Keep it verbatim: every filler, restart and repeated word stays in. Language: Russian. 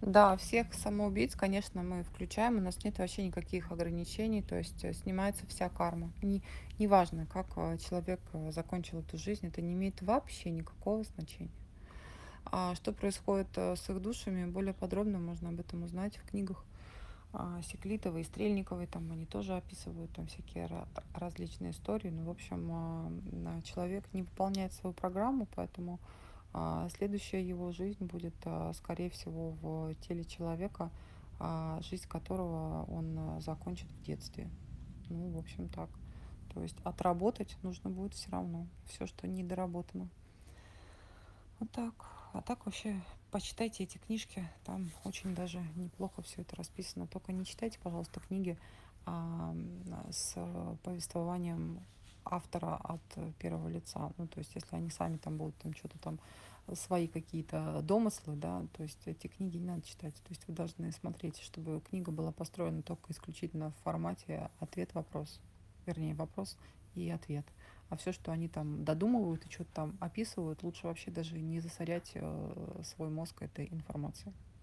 Да, всех самоубийц, конечно, мы включаем, у нас нет вообще никаких ограничений, то есть э, снимается вся карма. Не, неважно, как э, человек э, закончил эту жизнь, это не имеет вообще никакого значения. А что происходит э, с их душами, более подробно можно об этом узнать в книгах а, Секлитовой и Стрельниковой, там они тоже описывают там всякие ра- различные истории. Ну, в общем, а, м, человек не выполняет свою программу, поэтому а, следующая его жизнь будет, а, скорее всего, в теле человека, а, жизнь которого он а, закончит в детстве. Ну, в общем, так. То есть отработать нужно будет все равно, все, что недоработано. Вот так. А так вообще почитайте эти книжки, там очень даже неплохо все это расписано. Только не читайте, пожалуйста, книги а, м, а, с э, повествованием автора от э, первого лица. Ну, то есть, если они сами там будут там что-то там свои какие-то домыслы, да, то есть эти книги не надо читать. То есть вы должны смотреть, чтобы книга была построена только исключительно в формате ответ-вопрос. Вернее, вопрос и ответ. А все, что они там додумывают и что то там описывают, лучше вообще даже не засорять, э, свой мозг этой информацией.